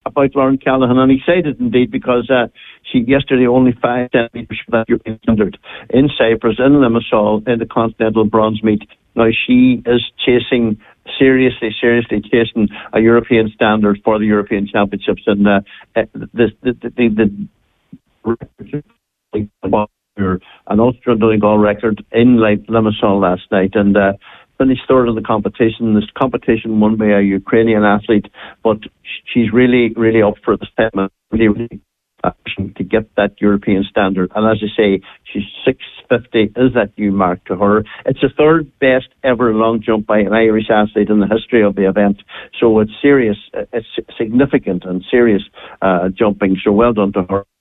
about Lauren Callaghan, and excited indeed because she yesterday only 5 centimetres from that European standard in Cyprus, in Limassol, in the Continental Bronze Meet. Now she is chasing seriously chasing a European standard for the European Championships, and an Ulster Donegal record in Limassol last night, and finished third in the competition. This competition won by a Ukrainian athlete, but she's really up for the step, really to get that European standard. And as I say, she's 650 is that new mark to her. It's the third best ever long jump by an Irish athlete in the history of the event. So it's serious, it's significant and serious jumping. So well done to her.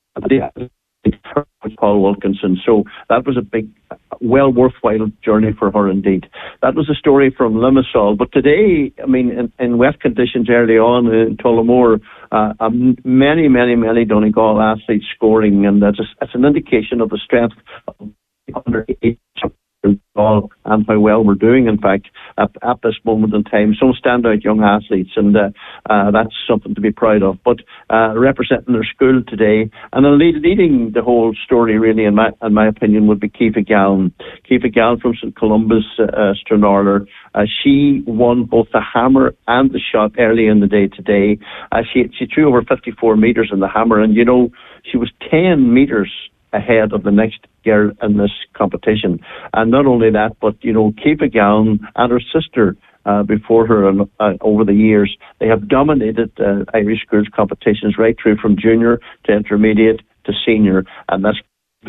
Paul Wilkinson. So that was a big, well worthwhile journey for her indeed. That was a story from Limassol. But today, I mean, in wet conditions early on in Tullamore, many Donegal athletes scoring, and that's an indication of the strength of the under-8 and how well we're doing, in fact, at this moment in time. Some standout young athletes, and that's something to be proud of. But representing their school today, and leading the whole story, really, in my opinion, would be Kiva Gallen. Kiva Gallen from St Columba's, Stranraer. She won both the hammer and the shot early in the day today. She threw over 54 metres in the hammer, and, you know, she was 10 metres ahead of the next girl in this competition. And not only that, but, you know, Kiva Gallen and her sister before her over the years, they have dominated Irish schools competitions right through from junior to intermediate to senior, and that's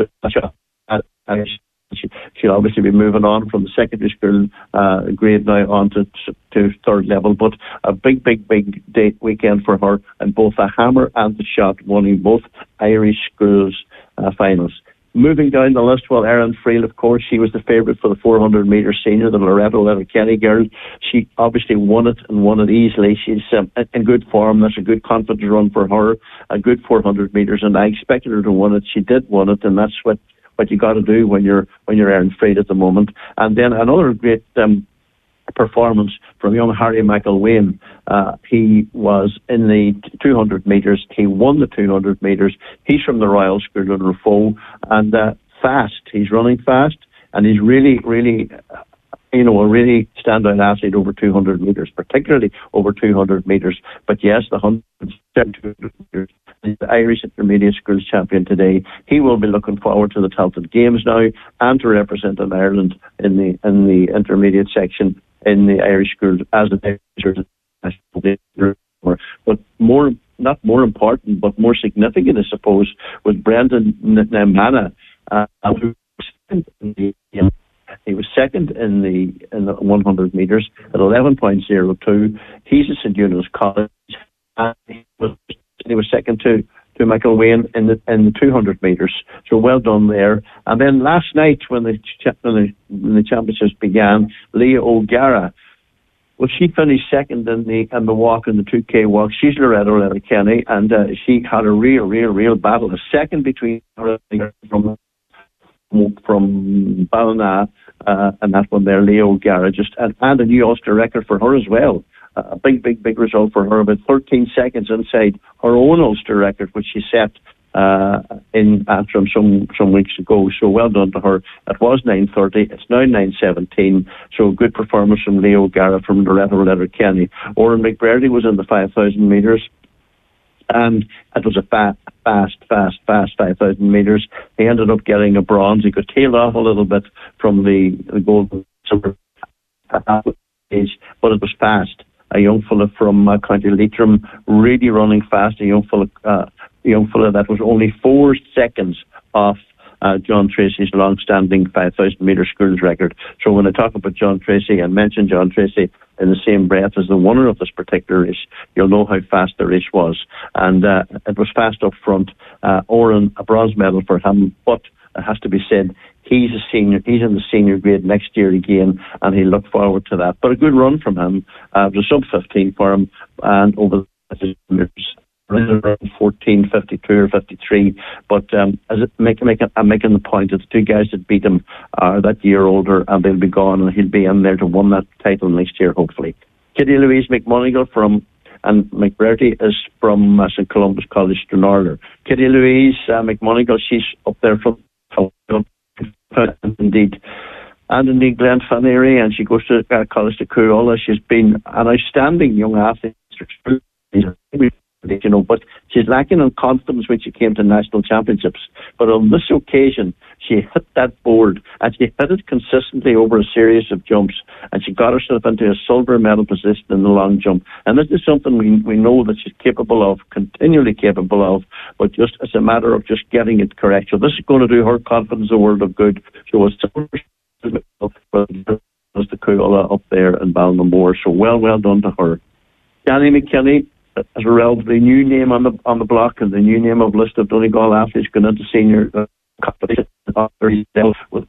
she'll obviously be moving on from the secondary school grade now on to third level. But a big date weekend for her, and both the hammer and the shot winning both Irish schools finals. Moving down the list, well, Erin Friel, of course, she was the favourite for the 400 metre senior, the Loretto Letterkenny girl. She obviously won it easily. She's in good form. That's a good confidence run for her, a good 400 metres, and I expected her to win it. She did win it, and that's what you got to do when you're Erin Friel at the moment. And then another great performance from young Harry McElwain. He was in the 200 metres. He won the 200 metres. He's from the Royal School in Rafo, and fast. He's running fast, and he's really, you know, a really standout athlete over 200 metres, particularly over 200 metres. But yes, the 100 metres. The Irish Intermediate Schools champion today. He will be looking forward to the Telford Games now, and to representing Ireland in the intermediate section in the Irish schools as a national. But not more important, but more significant, I suppose, was Brendan Nemana, who he was second in the 100 metres at 11.02. He's at St Eunice College, and he was second to McElwain in the 200 metres. So well done there. And then last night, when the championships began, Leah O'Gara, well, she finished second in the walk, in the 2K walk. She's Loretto Letterkenny, and she had a real battle. A second between her from Ballina and that one there, Leah O'Gara, and a new Ulster record for her as well. A big result for her, about 13 seconds inside her own Ulster record, which she set in Antrim some weeks ago. So well done to her. It was 9:30. It's now 9:17. So good performance from Leo O'Gara from Loretto Letterkenny. Oran McBurdy was in the 5,000 metres. And it was a fast 5,000 metres. He ended up getting a bronze. He got tailed off a little bit from the gold silver age, but it was fast. A young fella from County Leitrim, really running fast. A young fella that was only 4 seconds off John Tracy's long-standing 5,000 metre schools record. So when I talk about John Tracy and mention John Tracy in the same breath as the winner of this particular race, you'll know how fast the race was. And it was fast up front. Oran, a bronze medal for him, but it has to be said, he's a senior. He's in the senior grade next year again, and he looked forward to that. But a good run from him. It was sub-15 for him, and over the years, around 14, 52 or 53. But I'm making the point that the two guys that beat him are that year older, and they'll be gone, and he'll be in there to win that title next year, hopefully. Kitty Louise McMonigal from and McBrearty is from St Columbus College Stranraer. Kitty Louise McMonigal, she's up there from indeed. And indeed Glen Fanary, and she goes to College de Coola. She's been an outstanding young athlete, but she's lacking in confidence when she came to national championships. But on this occasion, she hit that board, and she hit it consistently over a series of jumps, and she got herself into a silver medal position in the long jump. And this is something we know that she's capable of, continually capable of, but just as a matter of just getting it correct. So this is going to do her confidence a world of good. So it's the Coola up there in Ballinamore. So well done to her. Danny McKinney is a relatively new name on the block, and the new name of list of Donegal athletes going into senior competition with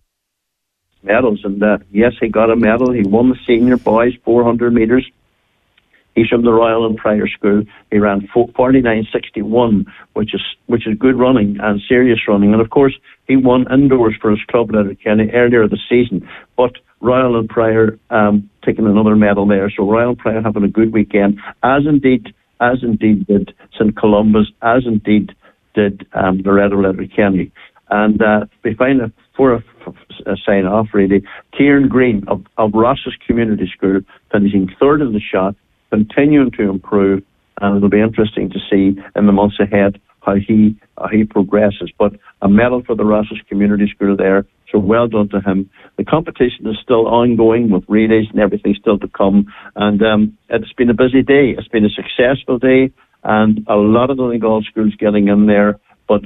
medals. And yes, he got a medal. He won the senior boys 400 metres. He's from the Royal and Prior School. He ran 49.61, which is good running and serious running. And of course, he won indoors for his club Letterkenny earlier this season. But Royal and Prior taking another medal there. So Royal and Prior having a good weekend, as indeed did St Columbus, as indeed did Loreto Letterkenny. And we find that for a sign off really, Kieran Green of Ross's Community School finishing third in the shot, continuing to improve, and it'll be interesting to see in the months ahead how he progresses. But a medal for the Ross's Community School there, so well done to him. The competition is still ongoing with relays and everything still to come, and it's been a busy day. It's been a successful day, and a lot of the Donegal schools getting in there, but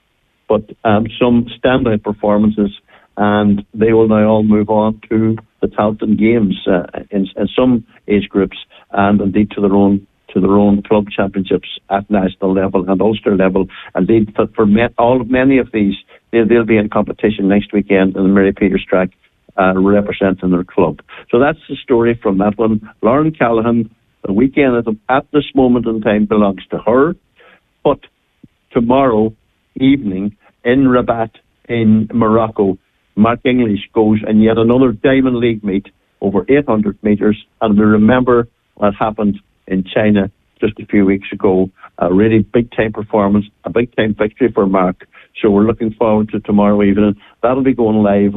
some standout performances, and they will now all move on to the Tailteann Games in some age groups, and indeed to their own club championships at national level and Ulster level. And for many of these, they'll be in competition next weekend in the Mary Peters track, representing their club. So that's the story from that one. Lauren Callahan, the weekend at this moment in time belongs to her, but tomorrow evening in Rabat in Morocco, Mark English goes in yet another Diamond League meet over 800 metres, and we remember what happened in China just a few weeks ago. A really big-time performance, a big-time victory for Mark. So we're looking forward to tomorrow evening. That'll be going live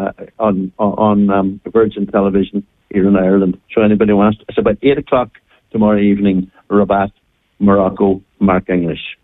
on Virgin Television here in Ireland. So anybody wants, it's about 8 o'clock tomorrow evening, Rabat, Morocco, Mark English.